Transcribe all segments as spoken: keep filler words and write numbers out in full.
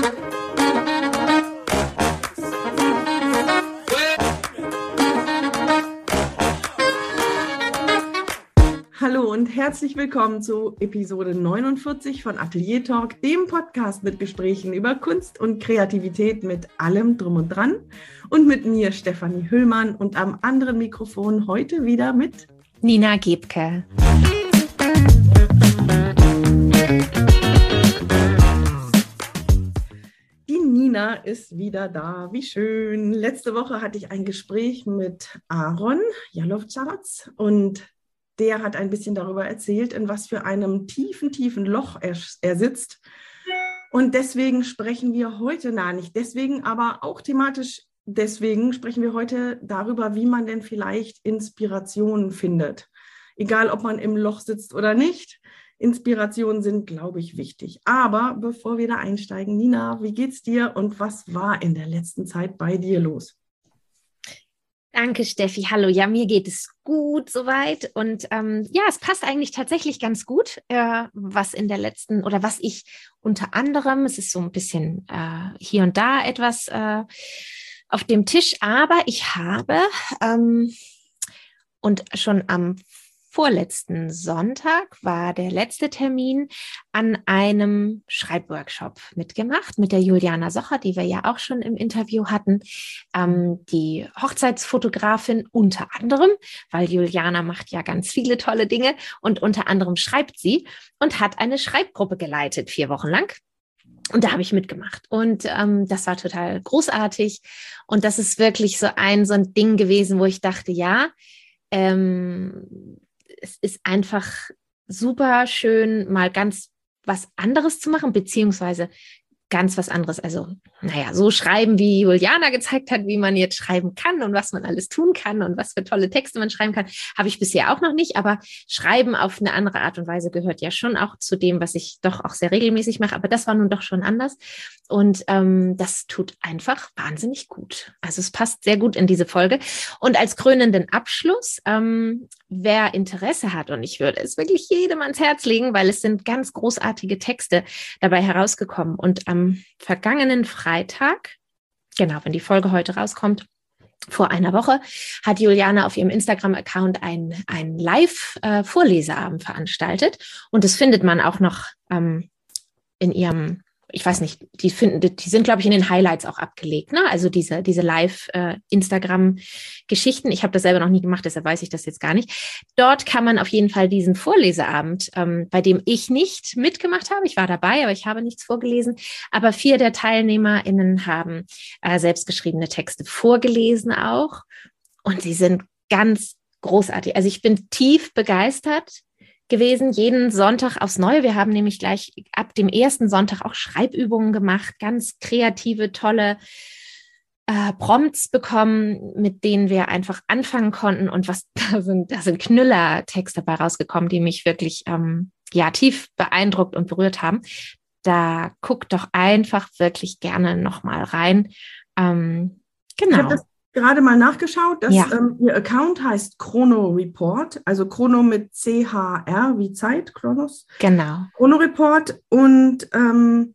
Hallo und herzlich willkommen zu Episode neunundvierzig von Atelier Talk, dem Podcast mit Gesprächen über Kunst und Kreativität mit allem drum und dran. Und mit mir Stefanie Hüllmann und am anderen Mikrofon heute wieder mit Nina Gebke. Die Nina ist wieder da. Wie schön. Letzte Woche hatte ich ein Gespräch mit Aaron Jalovcharats und der hat ein bisschen darüber erzählt, in was für einem tiefen, tiefen Loch er, er sitzt. Und deswegen sprechen wir heute, na nicht deswegen, aber auch thematisch deswegen sprechen wir heute darüber, wie man denn vielleicht Inspirationen findet. Egal, ob man im Loch sitzt oder nicht. Inspirationen sind, glaube ich, wichtig. Aber bevor wir da einsteigen, Nina, wie geht's dir und was war in der letzten Zeit bei dir los? Danke, Steffi. Hallo. Ja, mir geht es gut soweit. Und ähm, ja, es passt eigentlich tatsächlich ganz gut, äh, was in der letzten oder was ich unter anderem, es ist so ein bisschen äh, hier und da etwas äh, auf dem Tisch, aber ich habe ähm, und schon am vorletzten Sonntag war der letzte Termin an einem Schreibworkshop mitgemacht mit der Juliana Socher, die wir ja auch schon im Interview hatten, ähm, die Hochzeitsfotografin unter anderem, weil Juliana macht ja ganz viele tolle Dinge und unter anderem schreibt sie und hat eine Schreibgruppe geleitet, vier Wochen lang. Und da habe ich mitgemacht und ähm, das war total großartig und das ist wirklich so ein, so ein Ding gewesen, wo ich dachte, ja, ähm, es ist einfach super schön, mal ganz was anderes zu machen, beziehungsweise ganz was anderes. Also, naja, so schreiben, wie Juliana gezeigt hat, wie man jetzt schreiben kann und was man alles tun kann und was für tolle Texte man schreiben kann, habe ich bisher auch noch nicht. Aber Schreiben auf eine andere Art und Weise gehört ja schon auch zu dem, was ich doch auch sehr regelmäßig mache. Aber das war nun doch schon anders. Und ähm, das tut einfach wahnsinnig gut. Also es passt sehr gut in diese Folge. Und als krönenden Abschluss, ähm, wer Interesse hat, und ich würde es wirklich jedem ans Herz legen, weil es sind ganz großartige Texte dabei herausgekommen. Und am vergangenen Freitag, genau, wenn die Folge heute rauskommt, vor einer Woche, hat Juliana auf ihrem Instagram-Account ein, ein Live-Vorleseabend veranstaltet. Und das findet man auch noch ähm, in ihrem, ich weiß nicht, die finden, die sind, glaube ich, in den Highlights auch abgelegt, ne? Also diese, diese Live-Instagram-Geschichten. Ich habe das selber noch nie gemacht, deshalb weiß ich das jetzt gar nicht. Dort kann man auf jeden Fall diesen Vorleseabend, ähm, bei dem ich nicht mitgemacht habe, ich war dabei, aber ich habe nichts vorgelesen, aber vier der TeilnehmerInnen haben äh, selbstgeschriebene Texte vorgelesen auch und sie sind ganz großartig. Also ich bin tief begeistert gewesen, jeden Sonntag aufs Neue. Wir haben nämlich gleich ab dem ersten Sonntag auch Schreibübungen gemacht, ganz kreative, tolle äh, Prompts bekommen, mit denen wir einfach anfangen konnten und was da sind, da sind Knüller-Texte dabei rausgekommen, die mich wirklich ähm, ja tief beeindruckt und berührt haben. Da guckt doch einfach wirklich gerne nochmal rein. Ähm, genau. Ich habe das gerade mal nachgeschaut, dass Ja. ähm, Ihr Account heißt Chrono Report, also Chrono mit C H R wie Zeit, Chronos. Genau. Chrono Report und ähm,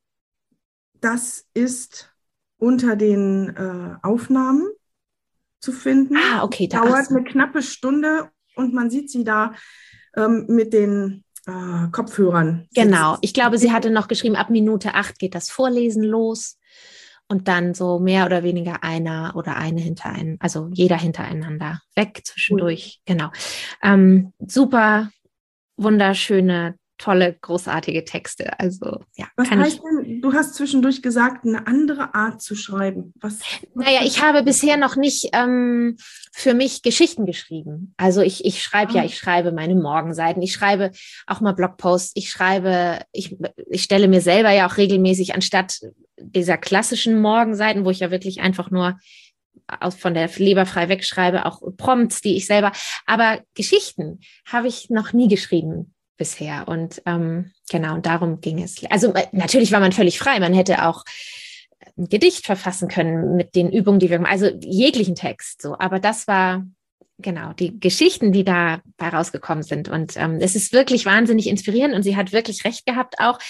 das ist unter den äh, Aufnahmen zu finden. Ah, okay. Da, Dauert so. eine knappe Stunde und man sieht sie da ähm, mit den äh, Kopfhörern. Genau. Ich glaube, sie hatte noch geschrieben, ab Minute acht geht das Vorlesen los. Und dann so mehr oder weniger einer oder eine hinter einen, also jeder hintereinander weg zwischendurch. Cool. Genau. Ähm, super, wunderschöne, tolle, großartige Texte. Also ja. Was kann heißt ich, denn, du hast zwischendurch gesagt, eine andere Art zu schreiben. Was, was naja, ich habe bisher noch nicht ähm, für mich Geschichten geschrieben. Also ich, ich schreibe ah. ja, ich schreibe meine Morgenseiten, ich schreibe auch mal Blogposts, ich schreibe, ich, ich stelle mir selber ja auch regelmäßig anstatt dieser klassischen Morgenseiten, wo ich ja wirklich einfach nur aus, von der Leber frei wegschreibe, auch Prompts, die ich selber, aber Geschichten habe ich noch nie geschrieben bisher und ähm, genau, und darum ging es. Also natürlich war man völlig frei, man hätte auch ein Gedicht verfassen können mit den Übungen, die wir gemacht haben, also jeglichen Text, so, aber das war genau, die Geschichten, die dabei rausgekommen sind. Und ähm, es ist wirklich wahnsinnig inspirierend und sie hat wirklich recht gehabt auch.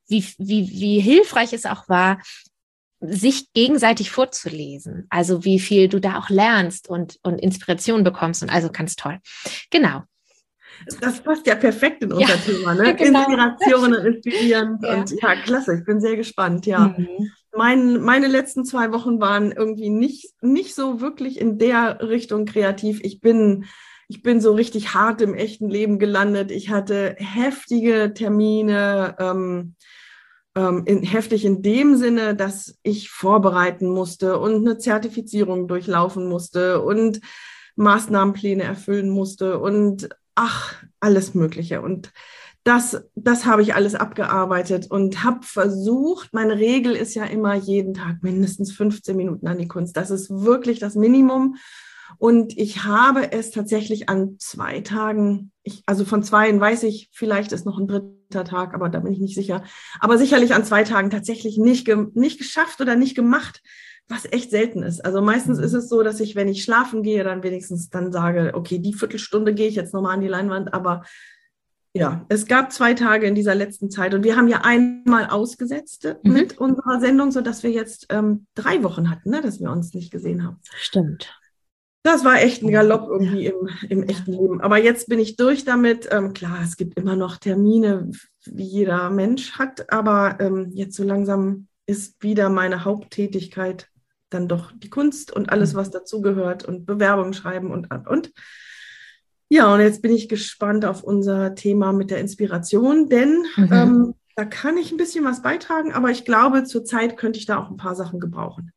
wie, wie, wie hilfreich es auch war, sich gegenseitig vorzulesen. Also wie viel du da auch lernst und, und Inspiration bekommst und also ganz toll. Genau. Das passt ja perfekt in unser ja, Thema, ne? Genau. Inspirationen, inspirierend ja. und ja, klasse, ich bin sehr gespannt, ja. Mhm. Mein, meine letzten zwei Wochen waren irgendwie nicht, nicht so wirklich in der Richtung kreativ. Ich bin, ich bin so richtig hart im echten Leben gelandet. Ich hatte heftige Termine, ähm, ähm, in, heftig in dem Sinne, dass ich vorbereiten musste und eine Zertifizierung durchlaufen musste und Maßnahmenpläne erfüllen musste und ach, alles Mögliche. Und das, das habe ich alles abgearbeitet und habe versucht, meine Regel ist ja immer jeden Tag mindestens fünfzehn Minuten an die Kunst. Das ist wirklich das Minimum. Und ich habe es tatsächlich an zwei Tagen, ich, also von zweien weiß ich, vielleicht ist noch ein dritter Tag, aber da bin ich nicht sicher, aber sicherlich an zwei Tagen tatsächlich nicht, ge, nicht geschafft oder nicht gemacht, was echt selten ist. Also meistens ist es so, dass ich, wenn ich schlafen gehe, dann wenigstens dann sage, okay, die Viertelstunde gehe ich jetzt nochmal an die Leinwand, aber ja, es gab zwei Tage in dieser letzten Zeit und wir haben ja einmal ausgesetzt mhm. mit unserer Sendung, sodass wir jetzt ähm, drei Wochen hatten, ne, dass wir uns nicht gesehen haben. Stimmt. Das war echt ein Galopp irgendwie ja. im, im echten ja. Leben. Aber jetzt bin ich durch damit. Ähm, klar, es gibt immer noch Termine, wie jeder Mensch hat, aber ähm, jetzt so langsam ist wieder meine Haupttätigkeit dann doch die Kunst und alles, was dazugehört und Bewerbungen schreiben und und und. Ja, und jetzt bin ich gespannt auf unser Thema mit der Inspiration, denn mhm. ähm, da kann ich ein bisschen was beitragen, aber ich glaube, zurzeit könnte ich da auch ein paar Sachen gebrauchen.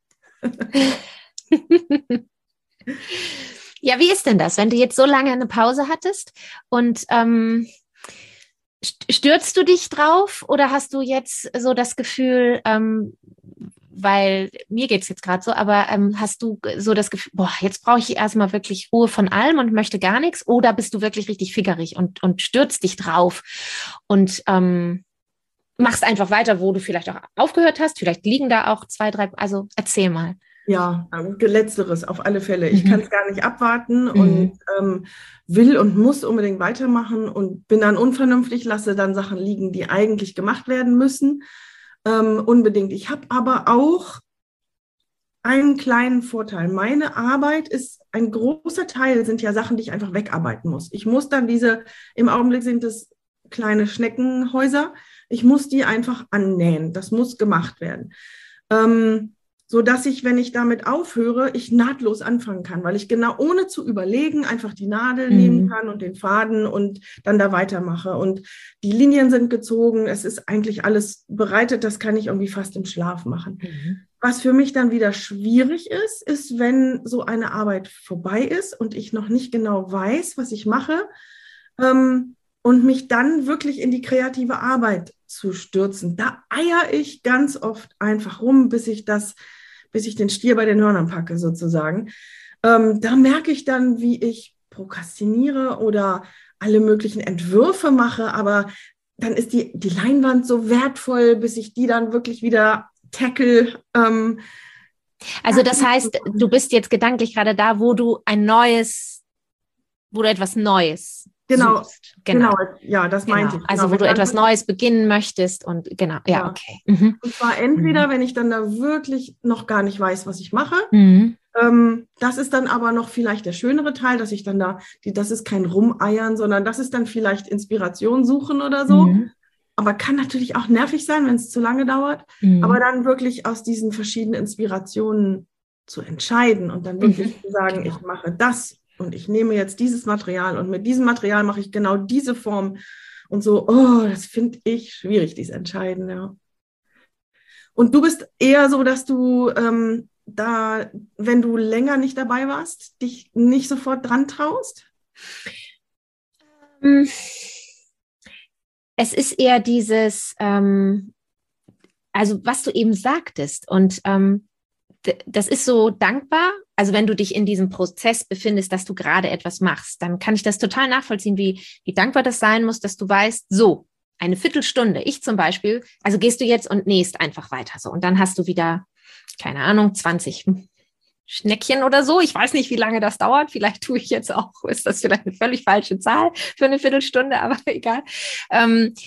Ja, wie ist denn das, wenn du jetzt so lange eine Pause hattest und ähm, stürzt du dich drauf oder hast du jetzt so das Gefühl, ähm, weil mir geht es jetzt gerade so, aber ähm, hast du so das Gefühl, boah, jetzt brauche ich erstmal wirklich Ruhe von allem und möchte gar nichts, oder bist du wirklich richtig fickerig und, und stürzt dich drauf und ähm, machst einfach weiter, wo du vielleicht auch aufgehört hast, vielleicht liegen da auch zwei, drei, also erzähl mal. Ja, letzteres auf alle Fälle. Ich mhm. kann es gar nicht abwarten mhm. und ähm, will und muss unbedingt weitermachen und bin dann unvernünftig, lasse dann Sachen liegen, die eigentlich gemacht werden müssen. Ähm, unbedingt. Ich habe aber auch einen kleinen Vorteil. Meine Arbeit ist, ein großer Teil sind ja Sachen, die ich einfach wegarbeiten muss. Ich muss dann diese, im Augenblick sind es kleine Schneckenhäuser, ich muss die einfach annähen. Das muss gemacht werden. Ähm, so dass ich, wenn ich damit aufhöre, ich nahtlos anfangen kann, weil ich genau ohne zu überlegen einfach die Nadel mhm. nehmen kann und den Faden und dann da weitermache. Und die Linien sind gezogen, es ist eigentlich alles bereitet, das kann ich irgendwie fast im Schlaf machen. Mhm. Was für mich dann wieder schwierig ist, ist, wenn so eine Arbeit vorbei ist und ich noch nicht genau weiß, was ich mache, ähm, und mich dann wirklich in die kreative Arbeit zu stürzen. Da eier ich ganz oft einfach rum, bis ich das bis ich den Stier bei den Hörnern packe, sozusagen. Ähm, da merke ich dann, wie ich prokrastiniere oder alle möglichen Entwürfe mache, aber dann ist die, die Leinwand so wertvoll, bis ich die dann wirklich wieder tackle. Ähm, also das heißt, du bist jetzt gedanklich gerade da, wo du ein neues, wo du etwas Neues Genau, suchst. Genau, genau, ja, das genau. meinte ich. Also genau, wo du etwas Neues beginnen möchtest und genau, ja, ja. okay. Mhm. Und zwar entweder, mhm. wenn ich dann da wirklich noch gar nicht weiß, was ich mache, mhm. ähm, das ist dann aber noch vielleicht der schönere Teil, dass ich dann da, die, das ist kein Rumeiern, sondern das ist dann vielleicht Inspiration suchen oder so. Mhm. Aber kann natürlich auch nervig sein, wenn es zu lange dauert. Mhm. Aber dann wirklich aus diesen verschiedenen Inspirationen zu entscheiden und dann wirklich mhm. zu sagen, genau. ich mache das. Und ich nehme jetzt dieses Material und mit diesem Material mache ich genau diese Form und so, oh, das finde ich schwierig, dieses Entscheiden, ja. Und du bist eher so, dass du ähm, da, wenn du länger nicht dabei warst, dich nicht sofort dran traust? Es ist eher dieses, ähm, also was du eben sagtest und ähm, das ist so dankbar. Also wenn du dich in diesem Prozess befindest, dass du gerade etwas machst, dann kann ich das total nachvollziehen, wie, wie dankbar das sein muss, dass du weißt, so, eine Viertelstunde, ich zum Beispiel, also gehst du jetzt und nähst einfach weiter so. Und dann hast du wieder, keine Ahnung, zwanzig Schneckchen oder so. Ich weiß nicht, wie lange das dauert. Vielleicht tue ich jetzt auch, ist das vielleicht eine völlig falsche Zahl für eine Viertelstunde, aber egal. Ähm,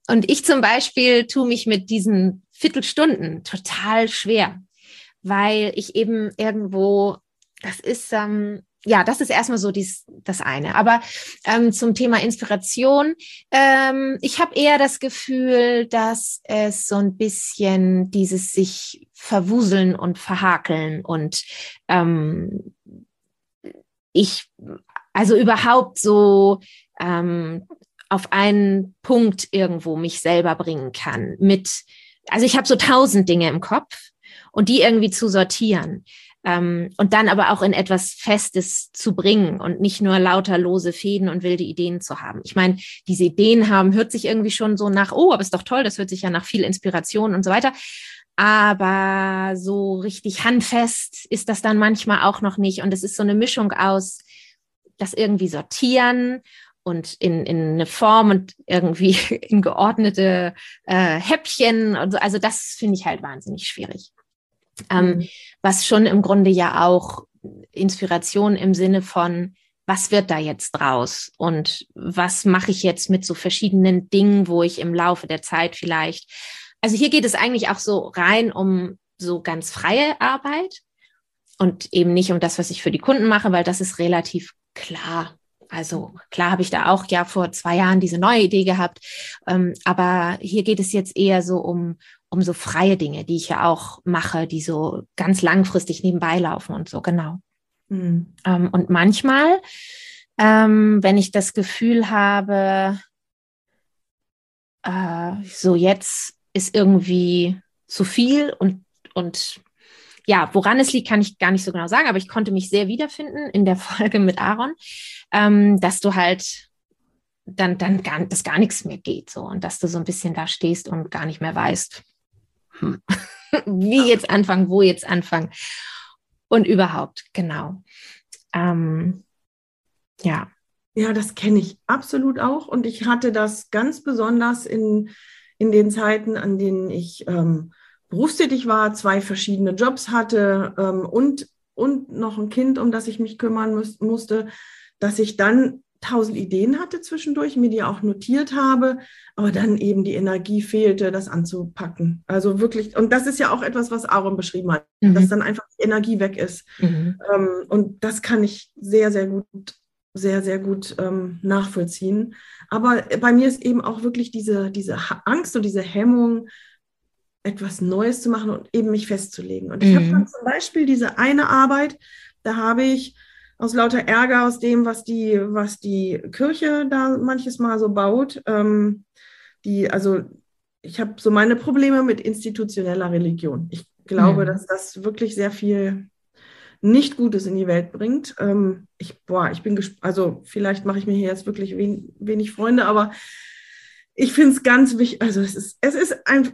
und ich zum Beispiel tue mich mit diesen Viertelstunden total schwer, weil ich eben irgendwo, das ist, ähm, ja, das ist erstmal so dies, das eine. Aber ähm, zum Thema Inspiration, ähm, ich habe eher das Gefühl, dass es so ein bisschen dieses sich verwuseln und verhakeln und ähm, ich, also überhaupt so ähm, auf einen Punkt irgendwo mich selber bringen kann mit, also ich habe so tausend Dinge im Kopf und die irgendwie zu sortieren. Ähm, und dann aber auch in etwas Festes zu bringen und nicht nur lauter lose Fäden und wilde Ideen zu haben. Ich meine, diese Ideen haben, hört sich irgendwie schon so nach, oh, aber ist doch toll, das hört sich ja nach viel Inspiration und so weiter. Aber so richtig handfest ist das dann manchmal auch noch nicht. Und es ist so eine Mischung aus das irgendwie sortieren und in, in eine Form und irgendwie in geordnete äh, Häppchen. Und so. Also das finde ich halt wahnsinnig schwierig. Ähm, mhm. Was schon im Grunde ja auch Inspiration im Sinne von, was wird da jetzt draus und was mache ich jetzt mit so verschiedenen Dingen, wo ich im Laufe der Zeit vielleicht, also hier geht es eigentlich auch so rein um so ganz freie Arbeit und eben nicht um das, was ich für die Kunden mache, weil das ist relativ klar. Also klar habe ich da auch ja vor zwei Jahren diese neue Idee gehabt, ähm, aber hier geht es jetzt eher so um um so freie Dinge, die ich ja auch mache, die so ganz langfristig nebenbei laufen und so, genau. Mhm. Ähm, und manchmal, ähm, wenn ich das Gefühl habe, äh, so jetzt ist irgendwie zu viel und, und ja, woran es liegt, kann ich gar nicht so genau sagen, aber ich konnte mich sehr wiederfinden in der Folge mit Aaron, ähm, dass du halt dann, dann gar, dass gar nichts mehr geht so und dass du so ein bisschen da stehst und gar nicht mehr weißt, hm. wie jetzt anfangen, wo jetzt anfangen und überhaupt, genau. Ähm, ja. Ja, das kenne ich absolut auch und ich hatte das ganz besonders in, in den Zeiten, an denen ich ähm, berufstätig war, zwei verschiedene Jobs hatte ähm, und, und noch ein Kind, um das ich mich kümmern muss, musste, dass ich dann tausend Ideen hatte zwischendurch, mir die auch notiert habe, aber dann eben die Energie fehlte, das anzupacken. Also wirklich, und das ist ja auch etwas, was Aaron beschrieben hat, mhm. dass dann einfach die Energie weg ist. Mhm. Ähm, und das kann ich sehr, sehr gut, sehr, sehr gut ähm, nachvollziehen. Aber bei mir ist eben auch wirklich diese, diese Angst und diese Hemmung, etwas Neues zu machen und eben mich festzulegen. Und ich mhm. habe dann zum Beispiel diese eine Arbeit, da habe ich aus lauter Ärger aus dem, was die, was die Kirche da manches Mal so baut. Ähm, die, also ich habe so meine Probleme mit institutioneller Religion. Ich glaube, mhm. dass das wirklich sehr viel nicht Gutes in die Welt bringt. Ähm, ich, boah, ich bin gespannt, also vielleicht mache ich mir hier jetzt wirklich wen, wenig Freunde, aber ich finde es ganz wichtig, also es ist, es ist ein,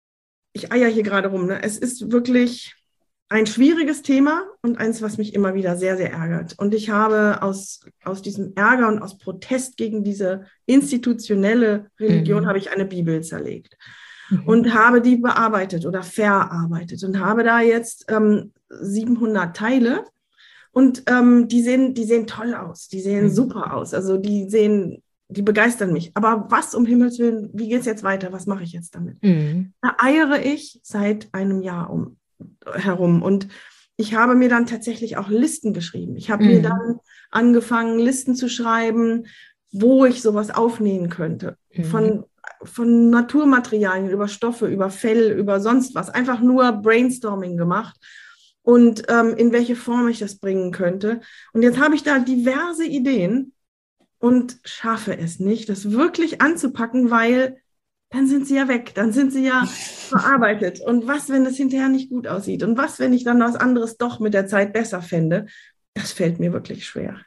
ich eier hier gerade rum, ne? Es ist wirklich ein schwieriges Thema und eins, was mich immer wieder sehr, sehr ärgert. Und ich habe aus, aus diesem Ärger und aus Protest gegen diese institutionelle Religion mhm. habe ich eine Bibel zerlegt mhm. und habe die bearbeitet oder verarbeitet und habe da jetzt ähm, siebenhundert Teile und ähm, die sehen, die sehen toll aus, die sehen mhm. super aus, also die sehen, die begeistern mich. Aber was um Himmels Willen, wie geht es jetzt weiter, was mache ich jetzt damit? Mhm. Da eiere ich seit einem Jahr um. herum und ich habe mir dann tatsächlich auch Listen geschrieben. Ich habe mhm. mir dann angefangen, Listen zu schreiben, wo ich sowas aufnehmen könnte. Mhm. Von, von Naturmaterialien, über Stoffe, über Fell, über sonst was. Einfach nur Brainstorming gemacht und ähm, in welche Form ich das bringen könnte. Und jetzt habe ich da diverse Ideen und schaffe es nicht, das wirklich anzupacken, weil dann sind sie ja weg, dann sind sie ja verarbeitet. Und was, wenn das hinterher nicht gut aussieht? Und was, wenn ich dann was anderes doch mit der Zeit besser fände? Das fällt mir wirklich schwer.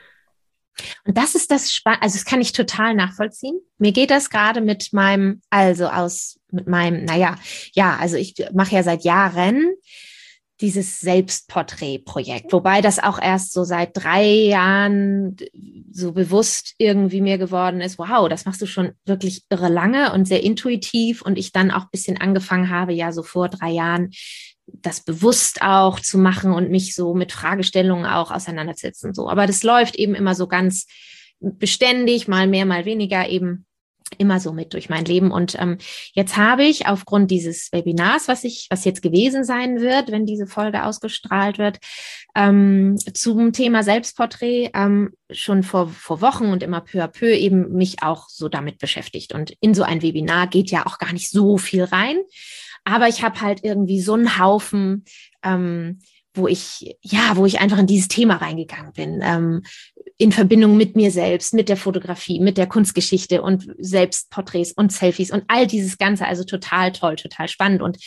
Und das ist das Spannende, also das kann ich total nachvollziehen. Mir geht das gerade mit meinem, also aus, mit meinem, naja, ja, also ich mache ja seit Jahren dieses Selbstporträtprojekt, wobei das auch erst so seit drei Jahren so bewusst irgendwie mir geworden ist, wow, das machst du schon wirklich irre lange und sehr intuitiv und ich dann auch ein bisschen angefangen habe, ja so vor drei Jahren das bewusst auch zu machen und mich so mit Fragestellungen auch auseinandersetzen. So. Aber das läuft eben immer so ganz beständig, mal mehr, mal weniger eben. immer so mit durch mein Leben. Und ähm, jetzt habe ich aufgrund dieses Webinars, was ich, was jetzt gewesen sein wird, wenn diese Folge ausgestrahlt wird, ähm, zum Thema Selbstporträt ähm, schon vor, vor Wochen und immer peu à peu eben mich auch so damit beschäftigt. Und in so ein Webinar geht ja auch gar nicht so viel rein. Aber ich habe halt irgendwie so einen Haufen, ähm, wo ich, ja, wo ich einfach in dieses Thema reingegangen bin, ähm, in Verbindung mit mir selbst, mit der Fotografie, mit der Kunstgeschichte und Selbstporträts und Selfies und all dieses Ganze. Also total toll, total spannend. Und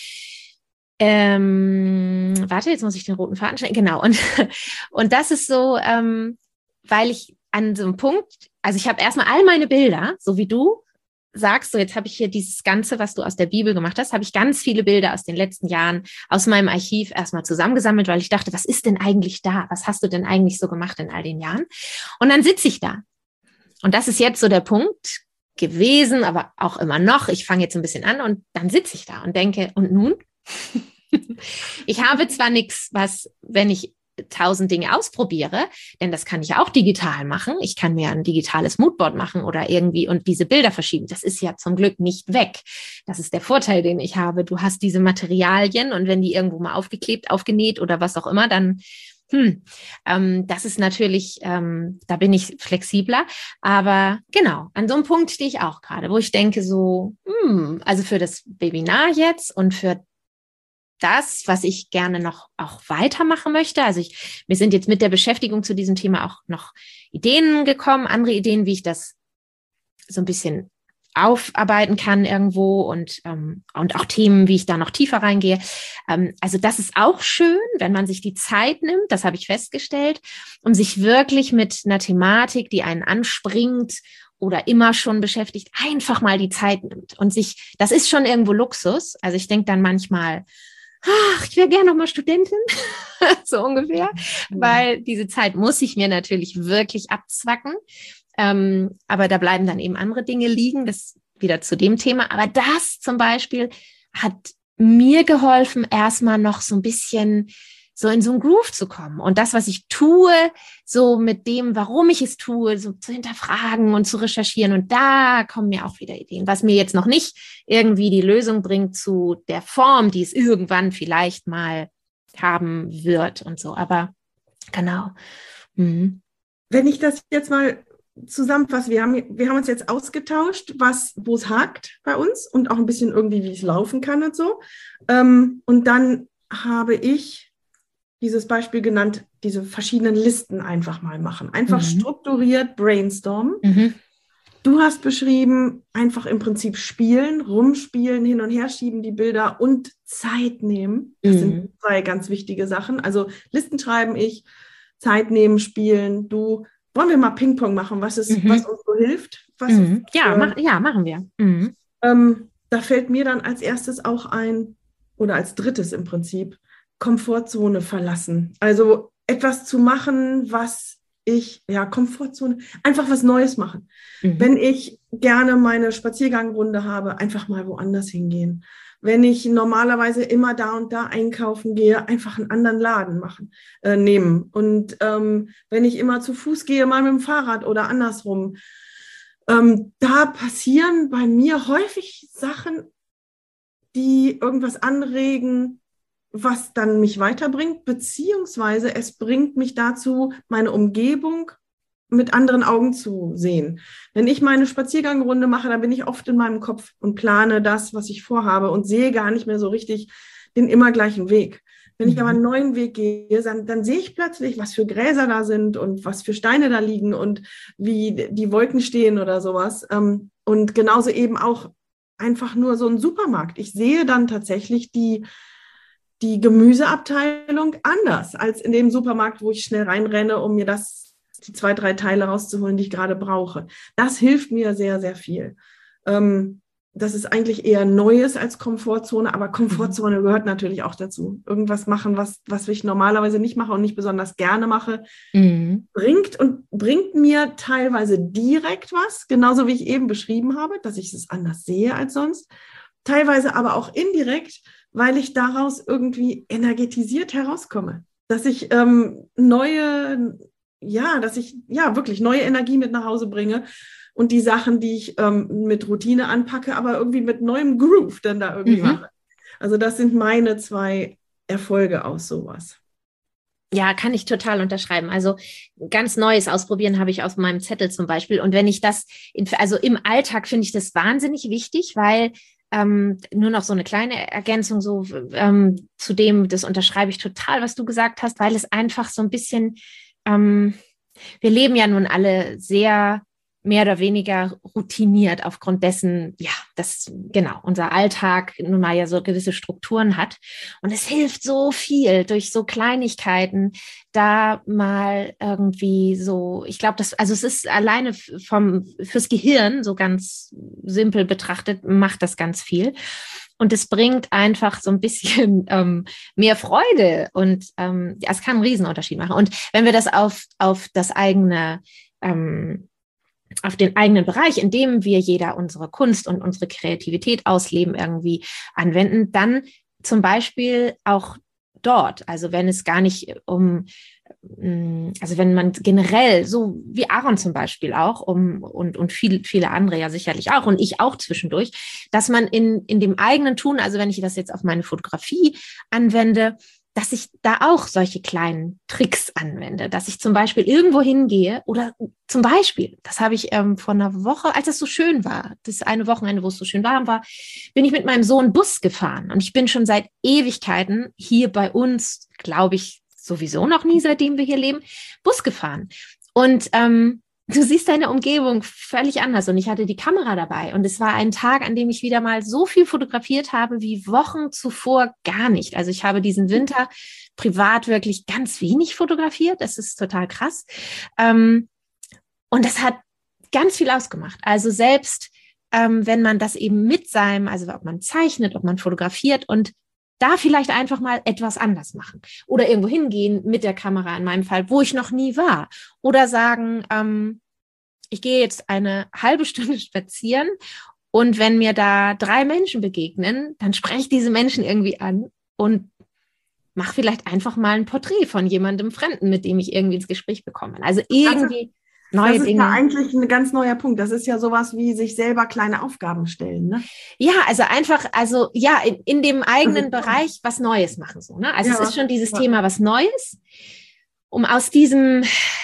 ähm, warte, jetzt muss ich den roten Faden stellen. Genau. Und, und das ist so, ähm, weil ich an so einem Punkt, also ich habe erstmal all meine Bilder, so wie du sagst, so jetzt habe ich hier dieses Ganze, was du aus der Bibel gemacht hast, habe ich ganz viele Bilder aus den letzten Jahren aus meinem Archiv erstmal zusammengesammelt, weil ich dachte, was ist denn eigentlich da? Was hast du denn eigentlich so gemacht in all den Jahren? Und dann sitze ich da. Und das ist jetzt so der Punkt gewesen, aber auch immer noch. Ich fange jetzt ein bisschen an und dann sitze ich da und denke, und nun? Ich habe zwar nichts, was, wenn ich tausend Dinge ausprobiere, denn das kann ich auch digital machen. Ich kann mir ein digitales Moodboard machen oder irgendwie und diese Bilder verschieben. Das ist ja zum Glück nicht weg. Das ist der Vorteil, den ich habe. Du hast diese Materialien und wenn die irgendwo mal aufgeklebt, aufgenäht oder was auch immer, dann hm, ähm, das ist natürlich, ähm, da bin ich flexibler. Aber genau, an so einem Punkt stehe ich auch gerade, wo ich denke so, hm, also für das Webinar jetzt und für das, was ich gerne noch auch weitermachen möchte. Also ich, mir sind jetzt mit der Beschäftigung zu diesem Thema auch noch Ideen gekommen, andere Ideen, wie ich das so ein bisschen aufarbeiten kann irgendwo und, ähm, und auch Themen, wie ich da noch tiefer reingehe. Ähm, also das ist auch schön, wenn man sich die Zeit nimmt, das habe ich festgestellt, um sich wirklich mit einer Thematik, die einen anspringt oder immer schon beschäftigt, einfach mal die Zeit nimmt und sich, das ist schon irgendwo Luxus. Also ich denke dann manchmal, ach, ich wäre gerne noch mal Studentin, so ungefähr, mhm. weil diese Zeit muss ich mir natürlich wirklich abzwacken. Ähm, aber da bleiben dann eben andere Dinge liegen, das wieder zu dem Thema. Aber das zum Beispiel hat mir geholfen, erstmal noch so ein bisschen so in so einen Groove zu kommen und das, was ich tue, so mit dem, warum ich es tue, so zu hinterfragen und zu recherchieren. Und da kommen mir auch wieder Ideen, was mir jetzt noch nicht irgendwie die Lösung bringt zu der Form, die es irgendwann vielleicht mal haben wird und so. Aber genau. Mhm. Wenn ich das jetzt mal zusammenfasse, wir haben, wir haben uns jetzt ausgetauscht, was, wo es hakt bei uns und auch ein bisschen irgendwie, wie es laufen kann und so. Ähm, und dann habe ich dieses Beispiel genannt, diese verschiedenen Listen einfach mal machen. Einfach mhm. strukturiert brainstormen. Mhm. Du hast beschrieben, einfach im Prinzip spielen, rumspielen, hin und her schieben die Bilder und Zeit nehmen. Das mhm. sind zwei ganz wichtige Sachen. Also Listen schreiben ich, Zeit nehmen, spielen. Du, wollen wir mal Ping-Pong machen, was, ist, mhm. was uns so hilft? Was mhm. ja, äh, mach, ja, machen wir. Mhm. Ähm, da fällt mir dann als erstes auch ein, oder als drittes im Prinzip, Komfortzone verlassen. Also etwas zu machen, was ich, ja, Komfortzone, einfach was Neues machen. Mhm. Wenn ich gerne meine Spaziergangrunde habe, einfach mal woanders hingehen. Wenn ich normalerweise immer da und da einkaufen gehe, einfach einen anderen Laden machen, äh, nehmen. Und ähm, wenn ich immer zu Fuß gehe, mal mit dem Fahrrad oder andersrum. Ähm, da passieren bei mir häufig Sachen, die irgendwas anregen, was dann mich weiterbringt, beziehungsweise es bringt mich dazu, meine Umgebung mit anderen Augen zu sehen. Wenn ich meine Spaziergangrunde mache, dann bin ich oft in meinem Kopf und plane das, was ich vorhabe und sehe gar nicht mehr so richtig den immer gleichen Weg. Wenn ich aber einen neuen Weg gehe, dann, dann sehe ich plötzlich, was für Gräser da sind und was für Steine da liegen und wie die Wolken stehen oder sowas. Und genauso eben auch einfach nur so ein Supermarkt. Ich sehe dann tatsächlich die die Gemüseabteilung anders als in dem Supermarkt, wo ich schnell reinrenne, um mir das, die zwei, drei Teile rauszuholen, die ich gerade brauche. Das hilft mir sehr, sehr viel. Ähm, das ist eigentlich eher Neues als Komfortzone, aber Komfortzone gehört natürlich auch dazu. Irgendwas machen, was, was ich normalerweise nicht mache und nicht besonders gerne mache, mhm. bringt und bringt mir teilweise direkt was, genauso wie ich eben beschrieben habe, dass ich es anders sehe als sonst. Teilweise aber auch indirekt, weil ich daraus irgendwie energetisiert herauskomme. Dass ich ähm, neue, ja, dass ich ja wirklich neue Energie mit nach Hause bringe und die Sachen, die ich ähm, mit Routine anpacke, aber irgendwie mit neuem Groove dann da irgendwie Mhm. mache. Also das sind meine zwei Erfolge aus sowas. Ja, kann ich total unterschreiben. Also ganz Neues ausprobieren habe ich auf meinem Zettel zum Beispiel. Und wenn ich das, in, also im Alltag finde ich das wahnsinnig wichtig, weil ähm, nur noch so eine kleine Ergänzung so ähm, zu dem, das unterschreibe ich total, was du gesagt hast, weil es einfach so ein bisschen, ähm, wir leben ja nun alle sehr mehr oder weniger routiniert aufgrund dessen, ja, dass genau unser Alltag nun mal ja so gewisse Strukturen hat. Und es hilft so viel durch so Kleinigkeiten, da mal irgendwie so, ich glaube, das, also es ist alleine vom, fürs Gehirn, so ganz simpel betrachtet, macht das ganz viel. Und es bringt einfach so ein bisschen ähm, mehr Freude und ähm, ja, es kann einen Riesenunterschied machen. Und wenn wir das auf, auf das eigene ähm, auf den eigenen Bereich, in dem wir jeder unsere Kunst und unsere Kreativität ausleben, irgendwie anwenden, dann zum Beispiel auch dort. Also wenn es gar nicht um, also wenn man generell, so wie Aaron zum Beispiel auch, um, und, und viele, viele andere ja sicherlich auch, und ich auch zwischendurch, dass man in, in dem eigenen Tun, also wenn ich das jetzt auf meine Fotografie anwende, dass ich da auch solche kleinen Tricks anwende, dass ich zum Beispiel irgendwo hingehe oder zum Beispiel, das habe ich ähm, vor einer Woche, als es so schön war, das eine Wochenende, wo es so schön warm war, bin ich mit meinem Sohn Bus gefahren und ich bin schon seit Ewigkeiten hier bei uns, glaube ich, sowieso noch nie, seitdem wir hier leben, Bus gefahren. Und ähm, du siehst deine Umgebung völlig anders und ich hatte die Kamera dabei und es war ein Tag, an dem ich wieder mal so viel fotografiert habe wie Wochen zuvor gar nicht. Also ich habe diesen Winter privat wirklich ganz wenig fotografiert. Das ist total krass. Ähm, und das hat ganz viel ausgemacht. Also selbst ähm, wenn man das eben mit seinem, also ob man zeichnet, ob man fotografiert und da vielleicht einfach mal etwas anders machen oder irgendwo hingehen mit der Kamera in meinem Fall, wo ich noch nie war. Oder sagen, ähm, ich gehe jetzt eine halbe Stunde spazieren und wenn mir da drei Menschen begegnen, dann spreche ich diese Menschen irgendwie an und mache vielleicht einfach mal ein Porträt von jemandem Fremden, mit dem ich irgendwie ins Gespräch bekomme. Also irgendwie neue Das ist Dinge. ja eigentlich ein ganz neuer Punkt. Das ist ja sowas wie sich selber kleine Aufgaben stellen, ne? Ja, also einfach, also ja, in, in dem eigenen Also, Bereich was Neues machen so, ne? Also ja, es ist schon dieses ja. Thema was Neues, um aus diesem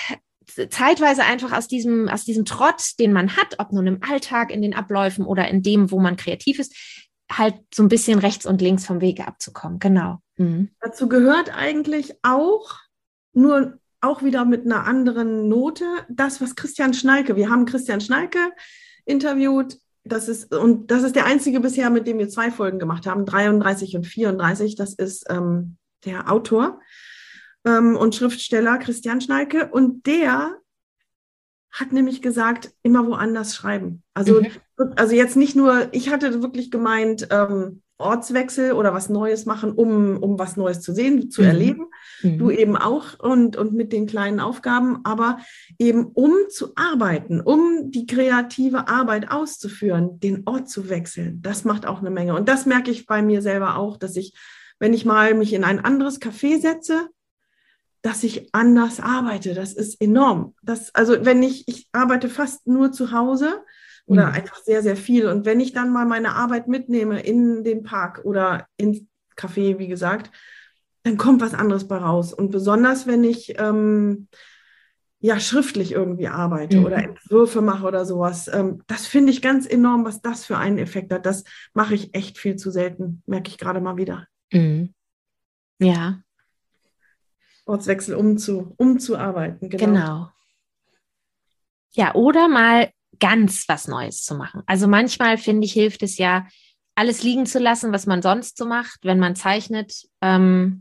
zeitweise einfach aus diesem aus diesem Trott, den man hat, ob nun im Alltag, in den Abläufen oder in dem, wo man kreativ ist, halt so ein bisschen rechts und links vom Wege abzukommen. Genau. Mhm. Dazu gehört eigentlich auch, nur auch wieder mit einer anderen Note, das, was Christian Schnalke, wir haben Christian Schnalke interviewt, das ist, und das ist der einzige bisher, mit dem wir zwei Folgen gemacht haben, dreiunddreißig und vierunddreißig, das ist ähm, der Autor ähm, und Schriftsteller Christian Schnalke, und der hat nämlich gesagt, immer woanders schreiben. Also, Mhm. also jetzt nicht nur, ich hatte wirklich gemeint, ähm, Ortswechsel oder was Neues machen, um, um was Neues zu sehen, zu Mhm. erleben. Mhm. Du eben auch und, und mit den kleinen Aufgaben, aber eben um zu arbeiten, um die kreative Arbeit auszuführen, den Ort zu wechseln. Das macht auch eine Menge. Und das merke ich bei mir selber auch, dass ich, wenn ich mal mich in ein anderes Café setze, dass ich anders arbeite. Das ist enorm. Das, also wenn ich, ich arbeite fast nur zu Hause oder Mhm. einfach sehr, sehr viel. Und wenn ich dann mal meine Arbeit mitnehme in den Park oder ins Café, wie gesagt, dann kommt was anderes bei raus. Und besonders, wenn ich ähm, ja schriftlich irgendwie arbeite oder Mhm. Entwürfe mache oder sowas, ähm, das finde ich ganz enorm, was das für einen Effekt hat. Das mache ich echt viel zu selten, merke ich gerade mal wieder. Mhm. Ja, Ortswechsel umzu, umzuarbeiten, genau. genau. Ja, oder mal ganz was Neues zu machen. Also manchmal, finde ich, hilft es ja, alles liegen zu lassen, was man sonst so macht, wenn man zeichnet. Ähm,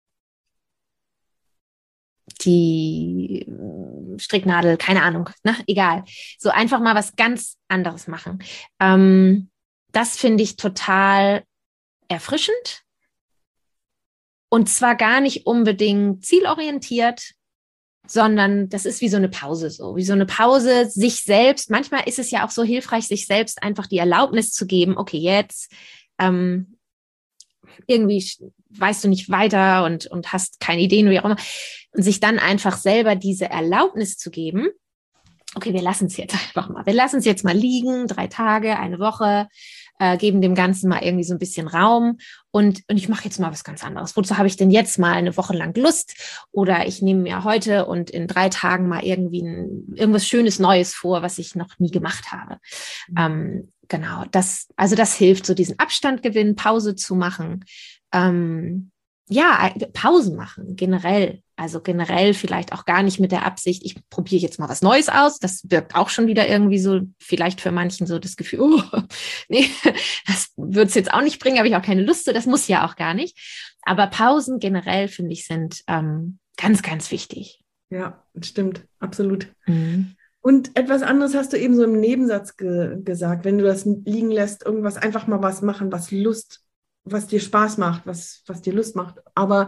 die äh, Stricknadel, keine Ahnung, ne? Egal. So einfach mal was ganz anderes machen. Ähm, das finde ich total erfrischend und zwar gar nicht unbedingt zielorientiert, sondern das ist wie so eine Pause, so wie so eine Pause sich selbst. Manchmal ist es ja auch so hilfreich, sich selbst einfach die Erlaubnis zu geben, okay, jetzt ähm, irgendwie weißt du nicht weiter und, und hast keine Ideen, wie auch immer. Und sich dann einfach selber diese Erlaubnis zu geben, okay, wir lassen es jetzt einfach mal. Wir lassen es jetzt mal liegen, drei Tage, eine Woche, äh, geben dem Ganzen mal irgendwie so ein bisschen Raum und, und ich mache jetzt mal was ganz anderes. Wozu habe ich denn jetzt mal eine Woche lang Lust? Oder ich nehme mir heute und in drei Tagen mal irgendwie ein, irgendwas Schönes Neues vor, was ich noch nie gemacht habe. Mhm. Ähm, genau, das, also das hilft, so diesen Abstand gewinnen, Pause zu machen. Ähm, ja, Pausen machen, generell. Also generell vielleicht auch gar nicht mit der Absicht, ich probiere jetzt mal was Neues aus. Das wirkt auch schon wieder irgendwie so, vielleicht für manchen so das Gefühl, oh, nee, das wird es jetzt auch nicht bringen, habe ich auch keine Lust zu, das muss ja auch gar nicht. Aber Pausen generell, finde ich, sind ähm, ganz, ganz wichtig. Ja, stimmt, absolut. Mhm. Und etwas anderes hast du eben so im Nebensatz ge- gesagt, wenn du das liegen lässt, irgendwas, einfach mal was machen, was Lust, was dir Spaß macht, was, was dir Lust macht. Aber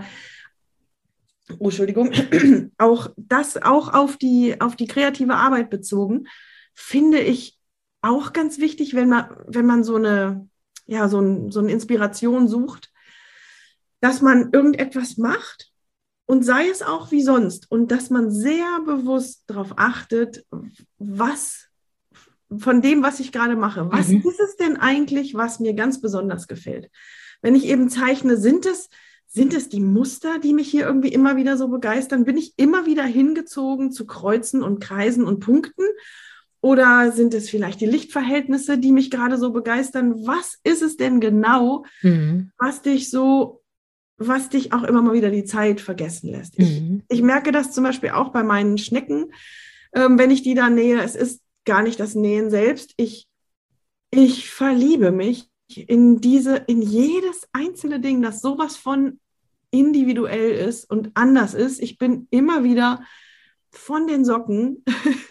Oh, Entschuldigung, auch das auch auf die, auf die kreative Arbeit bezogen, finde ich auch ganz wichtig, wenn man, wenn man so eine, ja, so, ein, so eine Inspiration sucht, dass man irgendetwas macht und sei es auch wie sonst und dass man sehr bewusst darauf achtet, was von dem, was ich gerade mache, was mhm. ist es denn eigentlich, was mir ganz besonders gefällt? Wenn ich eben zeichne, sind es Sind es die Muster, die mich hier irgendwie immer wieder so begeistern? Bin ich immer wieder hingezogen zu Kreuzen und Kreisen und Punkten? Oder sind es vielleicht die Lichtverhältnisse, die mich gerade so begeistern? Was ist es denn genau, mhm. was dich so, was dich auch immer mal wieder die Zeit vergessen lässt? Mhm. Ich, ich merke das zum Beispiel auch bei meinen Schnecken, ähm, wenn ich die da nähe. Es ist gar nicht das Nähen selbst. Ich, ich verliebe mich in diese, in jedes einzelne Ding, das sowas von individuell ist und anders ist. Ich bin immer wieder von den Socken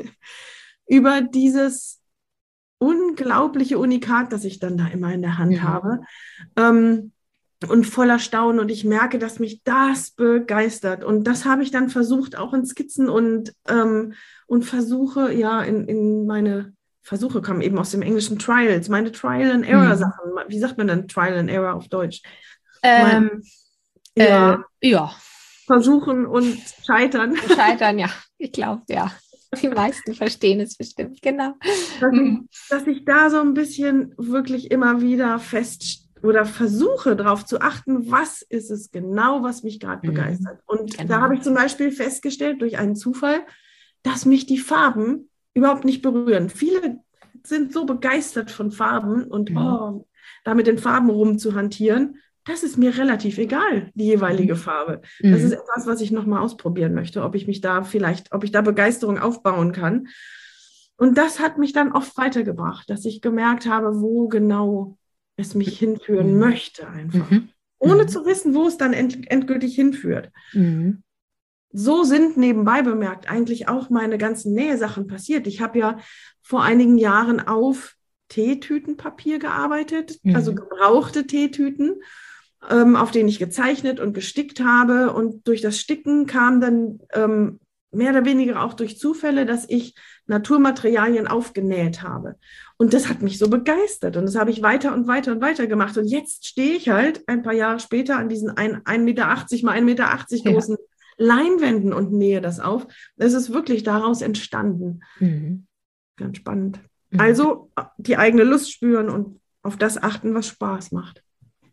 über dieses unglaubliche Unikat, das ich dann da immer in der Hand mhm. habe, ähm, und voller Staunen. Und ich merke, dass mich das begeistert. Und das habe ich dann versucht, auch in Skizzen und, ähm, und Versuche, ja, in, in meine Versuche kommen eben aus dem englischen Trials, meine Trial-and-Error-Sachen. Mhm. Wie sagt man denn Trial and Error auf Deutsch? Ähm, mein, ja. Äh, ja. Versuchen und scheitern. Scheitern, ja. Ich glaube, ja. Die meisten verstehen es bestimmt, genau. Dass ich, dass ich da so ein bisschen wirklich immer wieder fest oder versuche darauf zu achten, was ist es genau, was mich gerade mhm. begeistert. Und genau. da habe ich zum Beispiel festgestellt, durch einen Zufall, dass mich die Farben überhaupt nicht berühren. Viele sind so begeistert von Farben und mhm. oh, da mit den Farben rumzuhantieren. Das ist mir relativ egal, die jeweilige Farbe. Mhm. Das ist etwas, was ich nochmal ausprobieren möchte, ob ich mich da vielleicht, ob ich da Begeisterung aufbauen kann. Und das hat mich dann oft weitergebracht, dass ich gemerkt habe, wo genau es mich hinführen mhm. möchte einfach. Mhm. Ohne mhm. zu wissen, wo es dann end, endgültig hinführt. Mhm. So sind nebenbei bemerkt eigentlich auch meine ganzen Nähsachen passiert. Ich habe ja vor einigen Jahren auf Teetütenpapier gearbeitet, mhm. also gebrauchte Teetüten, auf denen ich gezeichnet und gestickt habe. Und durch das Sticken kam dann ähm, mehr oder weniger auch durch Zufälle, dass ich Naturmaterialien aufgenäht habe. Und das hat mich so begeistert. Und das habe ich weiter und weiter und weiter gemacht. Und jetzt stehe ich halt ein paar Jahre später an diesen ein Meter achtzig mal ein Meter achtzig großen ja. Leinwänden und nähe das auf. Es ist wirklich daraus entstanden. Mhm. Ganz spannend. Mhm. Also die eigene Lust spüren und auf das achten, was Spaß macht.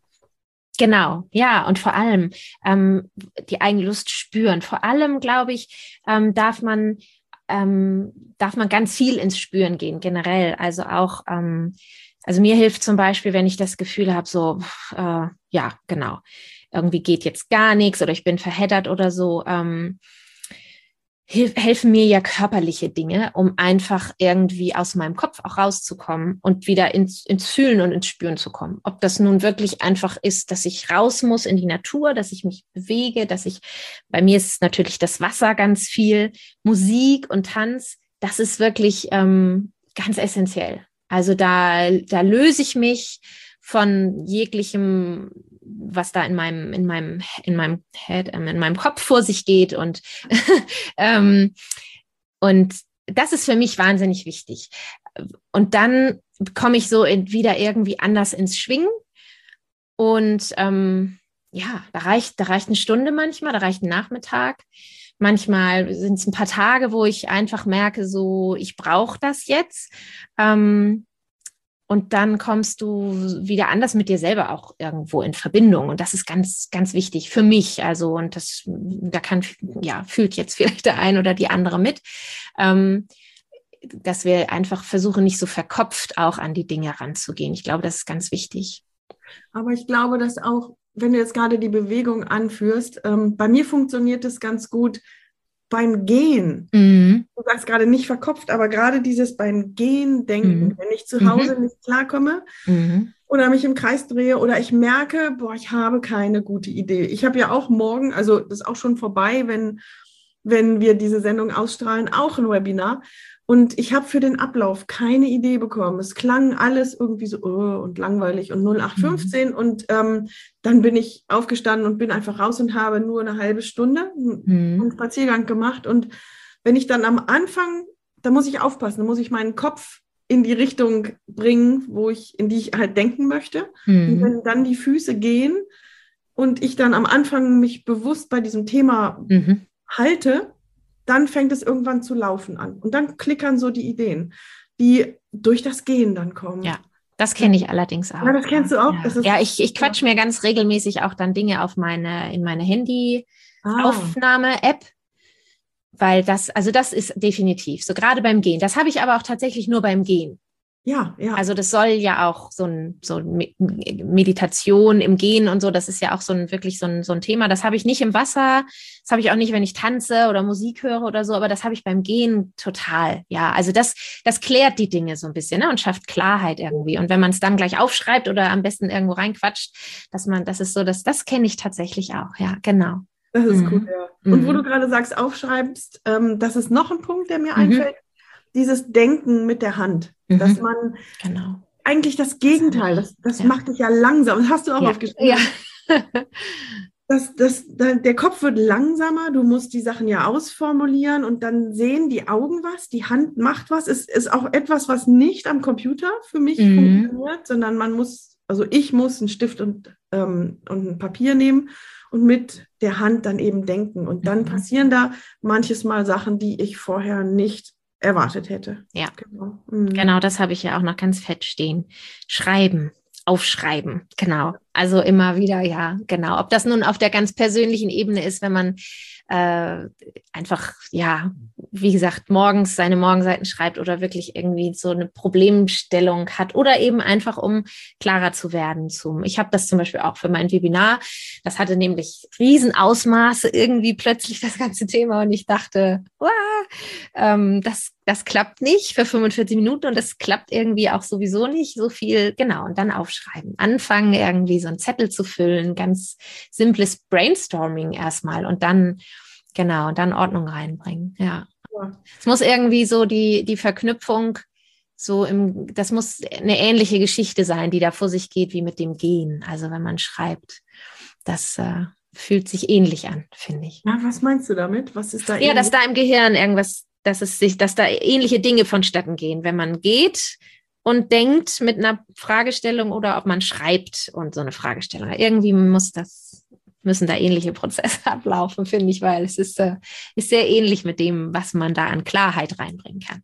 Genau, ja, und vor allem ähm, die eigene Lust spüren. Vor allem, glaube ich, ähm, darf man ähm, darf man ganz viel ins Spüren gehen, generell. Also auch, ähm, also mir hilft zum Beispiel, wenn ich das Gefühl habe, so, äh, ja, genau, irgendwie geht jetzt gar nichts oder ich bin verheddert oder so, ähm, helfen mir ja körperliche Dinge, um einfach irgendwie aus meinem Kopf auch rauszukommen und wieder ins, ins Fühlen und ins Spüren zu kommen. Ob das nun wirklich einfach ist, dass ich raus muss in die Natur, dass ich mich bewege, dass ich, bei mir ist natürlich das Wasser ganz viel, Musik und Tanz, das ist wirklich ähm, ganz essentiell. Also da, da löse ich mich von jeglichem, was da in meinem, in meinem, in meinem Head, in meinem Kopf vor sich geht und, ähm, und das ist für mich wahnsinnig wichtig. Und dann komme ich so in, wieder irgendwie anders ins Schwingen und, ähm, ja, da reicht, da reicht eine Stunde manchmal, da reicht ein Nachmittag Manchmal sind es ein paar Tage, wo ich einfach merke, so, ich brauche das jetzt. Ähm, und dann kommst du wieder anders mit dir selber auch irgendwo in Verbindung. Und das ist ganz, ganz wichtig für mich. Also, und das, da kann, ja, fühlt jetzt vielleicht der ein oder die andere mit, ähm, dass wir einfach versuchen, nicht so verkopft auch an die Dinge ranzugehen. Ich glaube, das ist ganz wichtig. Aber ich glaube, dass auch, wenn du jetzt gerade die Bewegung anführst, ähm, bei mir funktioniert es ganz gut beim Gehen. Mhm. Du sagst gerade nicht verkopft, aber gerade dieses beim Gehen denken, Mhm. wenn ich zu Hause Mhm. nicht klarkomme Mhm. oder mich im Kreis drehe oder ich merke, boah, ich habe keine gute Idee. Ich habe ja auch morgen, also das ist auch schon vorbei, wenn, wenn wir diese Sendung ausstrahlen, auch ein Webinar. Und ich habe für den Ablauf keine Idee bekommen. Es klang alles irgendwie so oh, und langweilig und null acht fünfzehn. Mhm. Und ähm, dann bin ich aufgestanden und bin einfach raus und habe nur eine halbe Stunde Mhm. einen Spaziergang gemacht. Und wenn ich dann am Anfang, da muss ich aufpassen, da muss ich meinen Kopf in die Richtung bringen, wo ich, in die ich halt denken möchte. Mhm. Und wenn dann die Füße gehen und ich dann am Anfang mich bewusst bei diesem Thema mhm. halte, dann fängt es irgendwann zu laufen an. Und dann klickern so die Ideen, die durch das Gehen dann kommen. Ja, das kenne ich allerdings auch. Ja, das kennst du auch? Ja, das ist, ja ich, ich quatsch ja. mir ganz regelmäßig auch dann Dinge auf meine, in meine Handy-Aufnahme-App. Ah. Weil das, also das ist definitiv so, gerade beim Gehen. Das habe ich aber auch tatsächlich nur beim Gehen. Ja, ja. Also das soll ja auch so ein, so ein Meditation im Gehen und so, das ist ja auch so ein, wirklich so ein, so ein Thema. Das habe ich nicht im Wasser, das habe ich auch nicht, wenn ich tanze oder Musik höre oder so, aber das habe ich beim Gehen total. Ja, also das, das klärt die Dinge so ein bisschen, ne, und schafft Klarheit irgendwie. Und wenn man es dann gleich aufschreibt oder am besten irgendwo reinquatscht, dass man, das ist so, das, das kenne ich tatsächlich auch. Ja, genau. Das ist mhm. gut, ja. Und mhm. wo du gerade sagst, aufschreibst, ähm, das ist noch ein Punkt, der mir mhm. einfällt. Dieses Denken mit der Hand, mhm. dass man genau. eigentlich das Gegenteil, das, das ja. macht dich ja langsam, das hast du auch ja. aufgeschrieben. Ja. das, das, der Kopf wird langsamer, du musst die Sachen ja ausformulieren und dann sehen die Augen was, die Hand macht was. Es ist auch etwas, was nicht am Computer für mich mhm. funktioniert, sondern man muss, also ich muss einen Stift und, ähm, und ein Papier nehmen und mit der Hand dann eben denken. Und dann mhm. passieren da manches Mal Sachen, die ich vorher nicht erwartet hätte. Ja, genau, mhm. genau, das habe ich ja auch noch ganz fett stehen. Schreiben, aufschreiben, genau. Also immer wieder, ja, genau. Ob das nun auf der ganz persönlichen Ebene ist, wenn man äh, einfach, ja, wie gesagt, morgens seine Morgenseiten schreibt oder wirklich irgendwie so eine Problemstellung hat oder eben einfach, um klarer zu werden. Zum, ich habe das zum Beispiel auch für mein Webinar. Das hatte nämlich Riesenausmaße irgendwie plötzlich das ganze Thema und ich dachte, wow, ähm, das, das klappt nicht für fünfundvierzig Minuten und das klappt irgendwie auch sowieso nicht so viel. Genau, und dann aufschreiben. Anfangen, irgendwie so einen Zettel zu füllen, ganz simples Brainstorming erstmal und dann Genau, und dann Ordnung reinbringen, ja. ja. Es muss irgendwie so die, die Verknüpfung, so im, das muss eine ähnliche Geschichte sein, die da vor sich geht, wie mit dem Gehen. Also wenn man schreibt, das äh, fühlt sich ähnlich an, finde ich. Ja, was meinst du damit? Was ist da Ja, dass da im Gehirn irgendwas, dass es sich, dass da ähnliche Dinge vonstatten gehen, wenn man geht und denkt mit einer Fragestellung oder ob man schreibt und so eine Fragestellung. Irgendwie muss das müssen da ähnliche Prozesse ablaufen, finde ich, weil es ist, äh, ist sehr ähnlich mit dem, was man da an Klarheit reinbringen kann.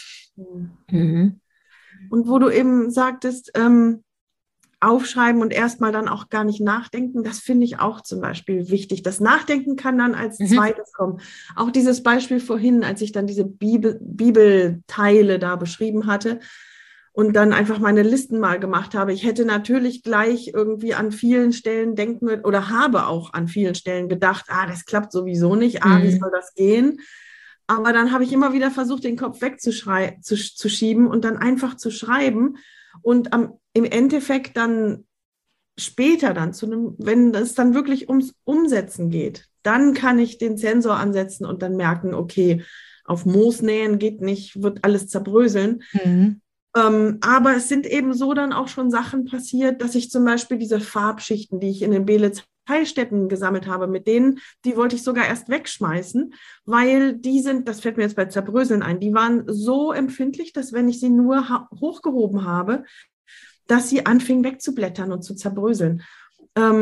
Mhm. Und wo du eben sagtest, ähm, aufschreiben und erstmal dann auch gar nicht nachdenken, das finde ich auch zum Beispiel wichtig. Das Nachdenken kann dann als mhm. zweites kommen. Auch dieses Beispiel vorhin, als ich dann diese Bibel, Bibelteile da beschrieben hatte, und dann einfach meine Listen mal gemacht habe. Ich hätte natürlich gleich irgendwie an vielen Stellen denken oder habe auch an vielen Stellen gedacht, ah, das klappt sowieso nicht, ah, mhm. wie soll das gehen? Aber dann habe ich immer wieder versucht, den Kopf wegzuschieben und dann einfach zu schreiben und am, im Endeffekt dann später dann zu einem, wenn es dann wirklich ums Umsetzen geht, dann kann ich den Sensor ansetzen und dann merken, okay, auf Moos nähen geht nicht, wird alles zerbröseln. Mhm. Ähm, aber es sind eben so dann auch schon Sachen passiert, dass ich zum Beispiel diese Farbschichten, die ich in den Beelitz-Heilstätten gesammelt habe, mit denen, die wollte ich sogar erst wegschmeißen, weil die sind, das fällt mir jetzt bei Zerbröseln ein, die waren so empfindlich, dass wenn ich sie nur ha- hochgehoben habe, dass sie anfingen wegzublättern und zu zerbröseln. Ähm,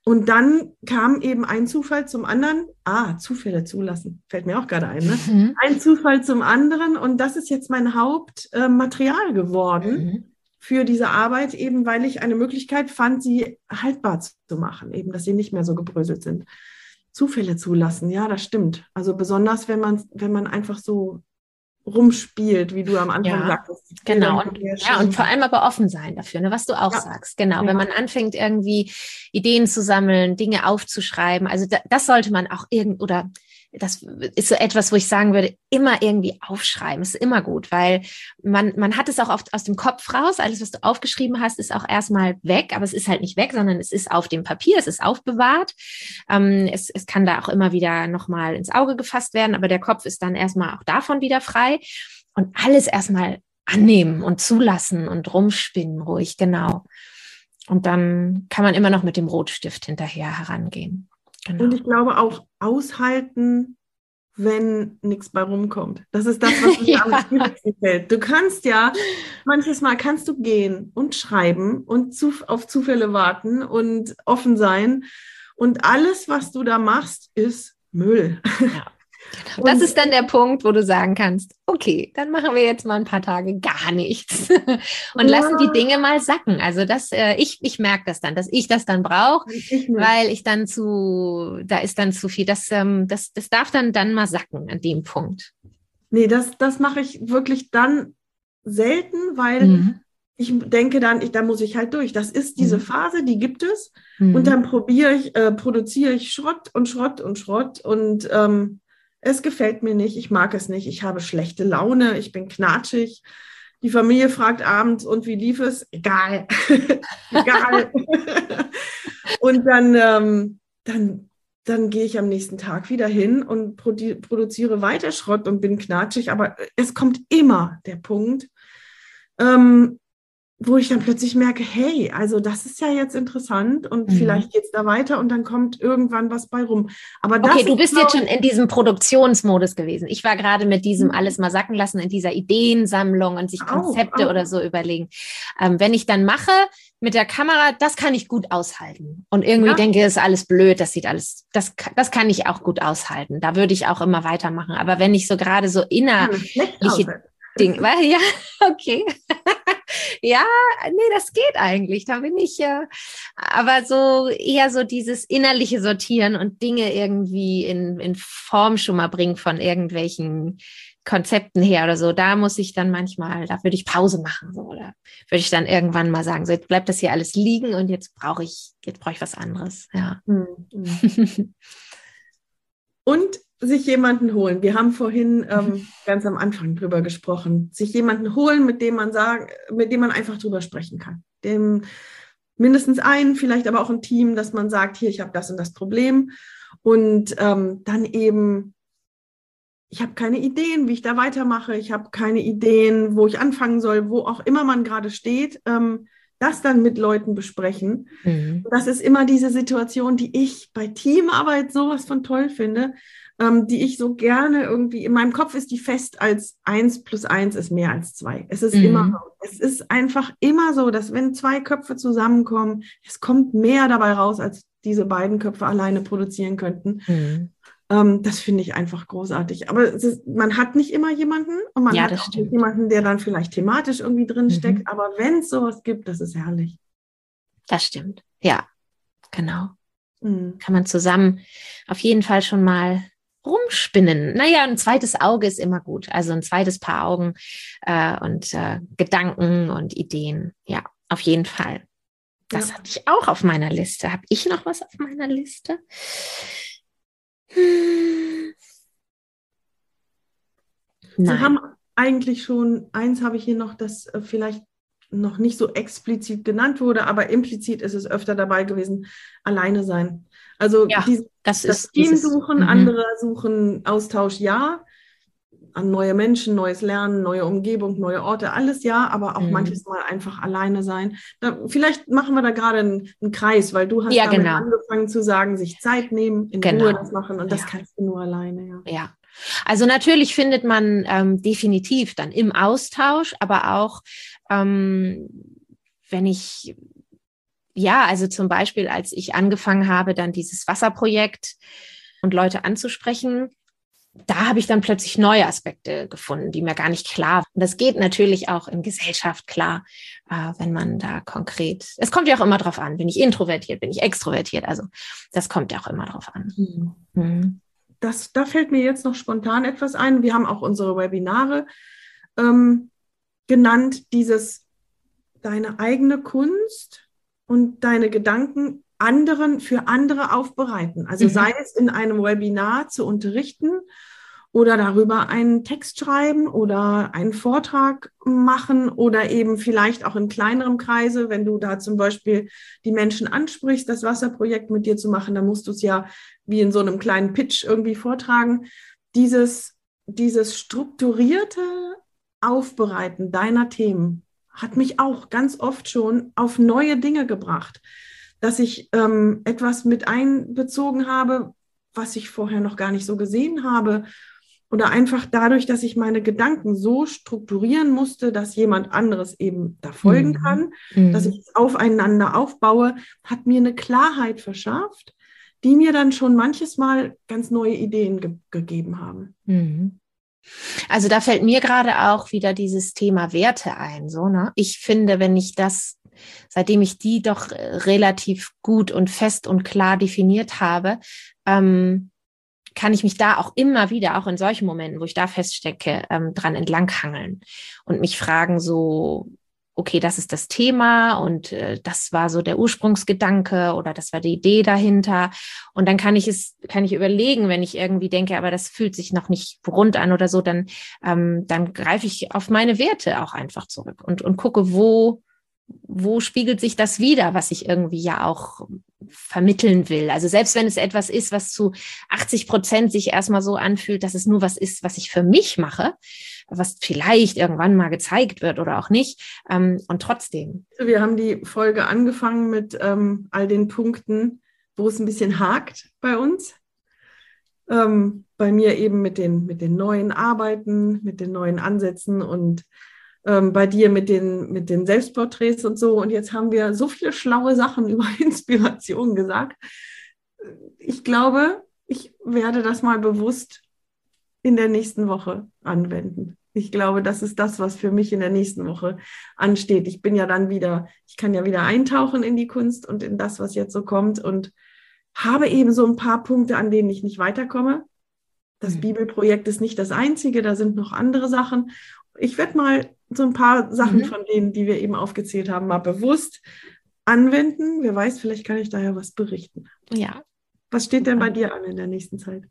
Und dann kam eben ein Zufall zum anderen. Ah, Zufälle zulassen. Fällt mir auch gerade ein, ne? Mhm. Ein Zufall zum anderen. Und das ist jetzt mein Hauptmaterial geworden Mhm. für diese Arbeit, eben weil ich eine Möglichkeit fand, sie haltbar zu machen, eben, dass sie nicht mehr so gebröselt sind. Zufälle zulassen, ja, das stimmt. Also besonders, wenn man, wenn man einfach so rumspielt, wie du am Anfang Ja, sagtest. genau. Und, ja, und vor allem aber offen sein dafür, ne, was du auch ja. sagst. Genau, Ja. wenn man anfängt, irgendwie Ideen zu sammeln, Dinge aufzuschreiben, also da, das sollte man auch irgend oder das ist so etwas, wo ich sagen würde, immer irgendwie aufschreiben, ist immer gut, weil man, man hat es auch oft aus dem Kopf raus. Alles, was du aufgeschrieben hast, ist auch erstmal weg, aber es ist halt nicht weg, sondern es ist auf dem Papier, es ist aufbewahrt. Ähm, es, es kann da auch immer wieder nochmal ins Auge gefasst werden, aber der Kopf ist dann erstmal auch davon wieder frei und alles erstmal annehmen und zulassen und rumspinnen ruhig, genau. Und dann kann man immer noch mit dem Rotstift hinterher herangehen. Genau. Und ich glaube auch aushalten, wenn nichts bei rumkommt. Das ist das, was mir Ja. am schwierigsten fällt. Du kannst ja, manches Mal kannst du gehen und schreiben und zu, auf Zufälle warten und offen sein. Und alles, was du da machst, ist Müll. Ja. Genau. Das ist dann der Punkt, wo du sagen kannst, okay, dann machen wir jetzt mal ein paar Tage gar nichts und ja. lassen die Dinge mal sacken. Also das, äh, ich, ich merke das dann, dass ich das dann brauche, weil ich dann zu, da ist dann zu viel. Das, ähm, das, das darf dann, dann mal sacken an dem Punkt. Nee, das, das mache ich wirklich dann selten, weil Mhm. ich denke dann, ich, da muss ich halt durch. Das ist diese Mhm. Phase, die gibt es. Mhm. Und dann probiere ich, äh, produziere ich Schrott und Schrott und Schrott und ähm, es gefällt mir nicht, ich mag es nicht, ich habe schlechte Laune, ich bin knatschig. Die Familie fragt abends, und wie lief es? Egal. Egal. Und dann, ähm, dann, dann gehe ich am nächsten Tag wieder hin und produ- produziere weiter Schrott und bin knatschig. Aber es kommt immer der Punkt, ähm, wo ich dann plötzlich merke, hey, also das ist ja jetzt interessant und Mhm. vielleicht geht es da weiter und dann kommt irgendwann was bei rum. Aber das Okay, du bist ist, jetzt schon in diesem Produktionsmodus gewesen. Ich war gerade mit diesem alles mal sacken lassen, in dieser Ideensammlung und sich Konzepte auch, auch. oder so überlegen. Ähm, wenn ich dann mache mit der Kamera, das kann ich gut aushalten. Und irgendwie Ja. denke, ist alles blöd, das sieht alles, das, das kann ich auch gut aushalten. Da würde ich auch immer weitermachen. Aber wenn ich so gerade so innerliche Dinge, weil, ja, okay. Ja, nee, das geht eigentlich. Da bin ich ja, aber so eher so dieses innerliche Sortieren und Dinge irgendwie in, in Form schon mal bringen von irgendwelchen Konzepten her oder so. Da muss ich dann manchmal, da würde ich Pause machen, so, oder würde ich dann irgendwann mal sagen, so jetzt bleibt das hier alles liegen und jetzt brauche ich, jetzt brauche ich was anderes. Ja. Mhm. Und sich jemanden holen. Wir haben vorhin ähm, ganz am Anfang drüber gesprochen. Sich jemanden holen, mit dem man sagen, mit dem man einfach drüber sprechen kann. Dem mindestens einen, vielleicht aber auch ein Team, dass man sagt, hier, ich habe das und das Problem. Und ähm, dann eben, ich habe keine Ideen, wie ich da weitermache. Ich habe keine Ideen, wo ich anfangen soll, wo auch immer man gerade steht. Ähm, das dann mit Leuten besprechen. Mhm. Das ist immer diese Situation, die ich bei Teamarbeit sowas von toll finde, ähm, die ich so gerne irgendwie, in meinem Kopf ist die fest als eins plus eins ist mehr als zwei. Es ist Mhm. immer so. Es ist einfach immer so, dass wenn zwei Köpfe zusammenkommen, es kommt mehr dabei raus, als diese beiden Köpfe alleine produzieren könnten. Mhm. Ähm, das finde ich einfach großartig. Aber es ist, man hat nicht immer jemanden und man Ja, hat das auch stimmt. nicht jemanden, der dann vielleicht thematisch irgendwie drin Mhm. steckt. Aber wenn es sowas gibt, das ist herrlich. Das stimmt. Ja, genau. Mhm. Kann man zusammen auf jeden Fall schon mal rumspinnen. Naja, ein zweites Auge ist immer gut. Also ein zweites Paar Augen äh, und äh, Gedanken und Ideen. Ja, auf jeden Fall. Das Ja. hatte ich auch auf meiner Liste. Habe ich noch was auf meiner Liste? Hm. Wir Nein. haben eigentlich schon, eins habe ich hier noch, das äh, vielleicht noch nicht so explizit genannt wurde, aber implizit ist es öfter dabei gewesen, alleine sein. Also Ja, dies, das das ist Team dieses. suchen, Mhm. andere suchen Austausch, ja, an neue Menschen, neues Lernen, neue Umgebung, neue Orte, alles ja, aber auch Mhm. manches Mal einfach alleine sein. Da, vielleicht machen wir da gerade einen, einen Kreis, weil du hast Ja, damit genau. angefangen zu sagen, sich Zeit nehmen, in Genau. Ruhe das machen und das Ja. kannst du nur alleine, ja. Ja, also natürlich findet man ähm, definitiv dann im Austausch, aber auch ähm, wenn ich ja, also zum Beispiel, als ich angefangen habe, dann dieses Wasserprojekt und Leute anzusprechen, da habe ich dann plötzlich neue Aspekte gefunden, die mir gar nicht klar waren. Und das geht natürlich auch in Gesellschaft klar, äh, wenn man da konkret, es kommt ja auch immer drauf an, bin ich introvertiert, bin ich extrovertiert, also das kommt ja auch immer drauf an. Mhm. Mhm. Das, da fällt mir jetzt noch spontan etwas ein. Wir haben auch unsere Webinare ähm, genannt, dieses deine eigene Kunst und deine Gedanken anderen für andere aufbereiten. Also Mhm. sei es in einem Webinar zu unterrichten oder darüber einen Text schreiben oder einen Vortrag machen oder eben vielleicht auch in kleinerem Kreise, wenn du da zum Beispiel die Menschen ansprichst, das Wasserprojekt mit dir zu machen, dann musst du es ja wie in so einem kleinen Pitch irgendwie vortragen. Dieses, dieses strukturierte Aufbereiten deiner Themen hat mich auch ganz oft schon auf neue Dinge gebracht, dass ich ähm, etwas mit einbezogen habe, was ich vorher noch gar nicht so gesehen habe. Oder einfach dadurch, dass ich meine Gedanken so strukturieren musste, dass jemand anderes eben da folgen Mhm. kann, Mhm. dass ich es aufeinander aufbaue, hat mir eine Klarheit verschafft, die mir dann schon manches Mal ganz neue Ideen ge- gegeben haben. Mhm. Also da fällt mir gerade auch wieder dieses Thema Werte ein. So, ne? Ich finde, wenn ich das, seitdem ich die doch relativ gut und fest und klar definiert habe, ähm, kann ich mich da auch immer wieder, auch in solchen Momenten, wo ich da feststecke, ähm, dran entlanghangeln und mich fragen so, okay, das ist das Thema und äh, das war so der Ursprungsgedanke oder das war die Idee dahinter. Und dann kann ich es, kann ich überlegen, wenn ich irgendwie denke, aber das fühlt sich noch nicht rund an oder so, dann, ähm, dann greife ich auf meine Werte auch einfach zurück und, und gucke, wo, wo spiegelt sich das wider, was ich irgendwie ja auch vermitteln will. Also selbst wenn es etwas ist, was zu achtzig Prozent sich erstmal so anfühlt, dass es nur was ist, was ich für mich mache, was vielleicht irgendwann mal gezeigt wird oder auch nicht. Ähm, und trotzdem. Wir haben die Folge angefangen mit ähm, all den Punkten, wo es ein bisschen hakt bei uns. Ähm, bei mir eben mit den, mit den neuen Arbeiten, mit den neuen Ansätzen und ähm, bei dir mit den, mit den Selbstporträts und so. Und jetzt haben wir so viele schlaue Sachen über Inspiration gesagt. Ich glaube, ich werde das mal bewusst in der nächsten Woche anwenden. Ich glaube, das ist das, was für mich in der nächsten Woche ansteht. Ich bin ja dann wieder, ich kann ja wieder eintauchen in die Kunst und in das, was jetzt so kommt und habe eben so ein paar Punkte, an denen ich nicht weiterkomme. Das mhm. Bibelprojekt ist nicht das einzige, da sind noch andere Sachen. Ich werde mal so ein paar Sachen mhm. von denen, die wir eben aufgezählt haben, mal bewusst anwenden. Wer weiß, vielleicht kann ich daher was berichten. Ja. Was steht denn bei dir an in der nächsten Zeit?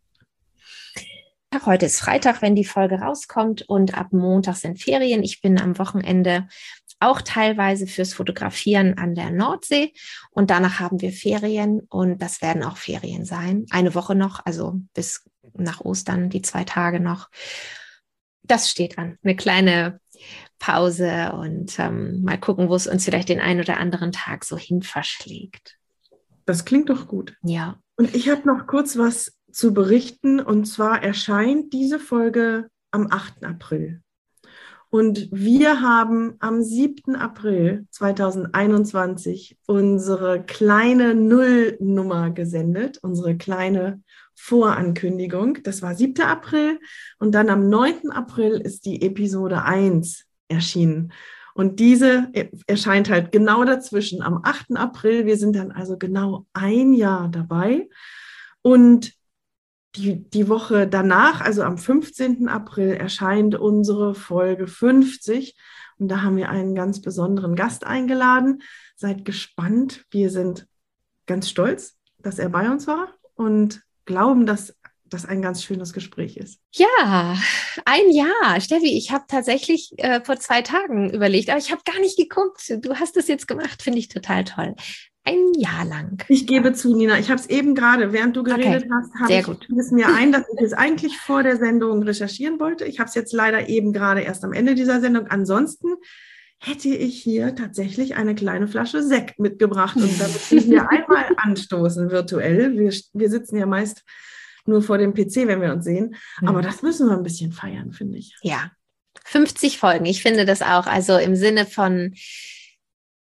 Heute ist Freitag, wenn die Folge rauskommt und ab Montag sind Ferien. Ich bin am Wochenende auch teilweise fürs Fotografieren an der Nordsee und danach haben wir Ferien und das werden auch Ferien sein. Eine Woche noch, also bis nach Ostern, die zwei Tage noch. Das steht an. Eine kleine Pause und ähm, mal gucken, wo es uns vielleicht den einen oder anderen Tag so hin verschlägt. Das klingt doch gut. Ja. Und ich habe noch kurz was zu berichten. Und zwar erscheint diese Folge am achten April. Und wir haben am siebten April zweitausendeinundzwanzig unsere kleine Nullnummer gesendet, unsere kleine Vorankündigung. Das war siebter April. Und dann am neunten April ist die Episode eins erschienen. Und diese erscheint halt genau dazwischen, am achten April. Wir sind dann also genau ein Jahr dabei. Und die, die Woche danach, also am fünfzehnten April, erscheint unsere Folge fünfzig. Und da haben wir einen ganz besonderen Gast eingeladen. Seid gespannt. Wir sind ganz stolz, dass er bei uns war und glauben, dass das ein ganz schönes Gespräch ist. Ja, ein Jahr. Steffi, ich habe tatsächlich äh, vor zwei Tagen überlegt, aber ich habe gar nicht geguckt. Du hast es jetzt gemacht, finde ich total toll. Ein Jahr lang. Ich gebe zu, Nina, ich habe es eben gerade, während du geredet okay. hast, habe Sehr ich gut. es mir ein, dass ich es eigentlich vor der Sendung recherchieren wollte. Ich habe es jetzt leider eben gerade erst am Ende dieser Sendung. Ansonsten hätte ich hier tatsächlich eine kleine Flasche Sekt mitgebracht und damit wir hier einmal anstoßen virtuell. Wir, wir sitzen ja meist nur vor dem P C, wenn wir uns sehen. Aber das müssen wir ein bisschen feiern, finde ich. Ja, fünfzig Folgen. Ich finde das auch. Also im Sinne von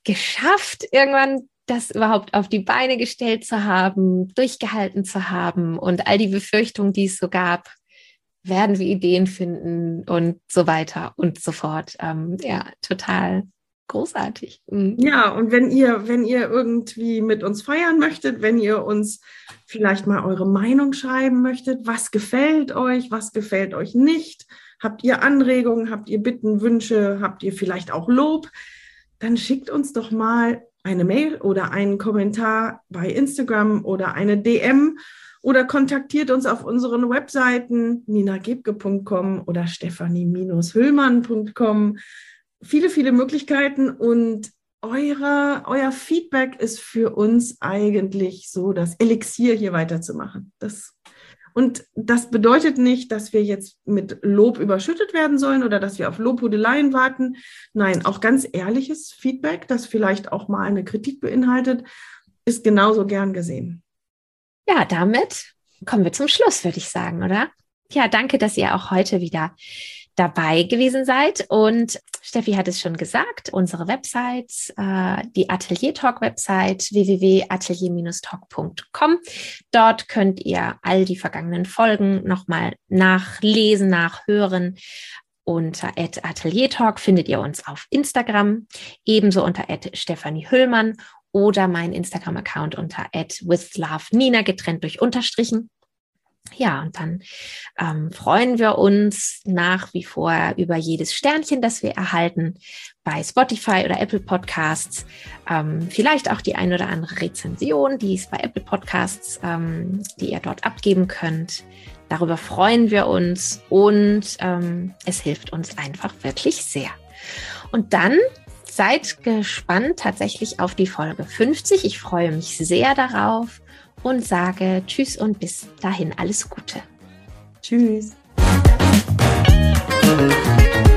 geschafft, irgendwann das überhaupt auf die Beine gestellt zu haben, durchgehalten zu haben und all die Befürchtungen, die es so gab, werden wir Ideen finden und so weiter und so fort. Ähm, ja, total großartig. Mhm. Ja, und wenn ihr, wenn ihr irgendwie mit uns feiern möchtet, wenn ihr uns vielleicht mal eure Meinung schreiben möchtet, was gefällt euch, was gefällt euch nicht, habt ihr Anregungen, habt ihr Bitten, Wünsche, habt ihr vielleicht auch Lob, dann schickt uns doch mal eine Mail oder einen Kommentar bei Instagram oder eine D M oder kontaktiert uns auf unseren Webseiten nina gebke punkt com oder stephanie hüllmann punkt com. Viele, viele Möglichkeiten und eure, euer Feedback ist für uns eigentlich so das Elixier, hier weiterzumachen. Das Und das bedeutet nicht, dass wir jetzt mit Lob überschüttet werden sollen oder dass wir auf Lobhudeleien warten. Nein, auch ganz ehrliches Feedback, das vielleicht auch mal eine Kritik beinhaltet, ist genauso gern gesehen. Ja, damit kommen wir zum Schluss, würde ich sagen, oder? Ja, danke, dass ihr auch heute wieder dabei gewesen seid. Und Steffi hat es schon gesagt, unsere Website, äh, die Atelier Talk Website w w w punkt atelier talk punkt com. Dort könnt ihr all die vergangenen Folgen nochmal nachlesen, nachhören. Unter at Atelier Talk findet ihr uns auf Instagram, ebenso unter at Stephanie Hüllmann oder mein Instagram-Account unter at withlovenina, getrennt durch Unterstrichen. Ja, und dann ähm, freuen wir uns nach wie vor über jedes Sternchen, das wir erhalten bei Spotify oder Apple Podcasts. Ähm, vielleicht auch die ein oder andere Rezension, die es bei Apple Podcasts, ähm, die ihr dort abgeben könnt. Darüber freuen wir uns und ähm, es hilft uns einfach wirklich sehr. Und dann seid gespannt tatsächlich auf die Folge fünfzig. Ich freue mich sehr darauf. Und sage Tschüss und bis dahin alles Gute. Tschüss.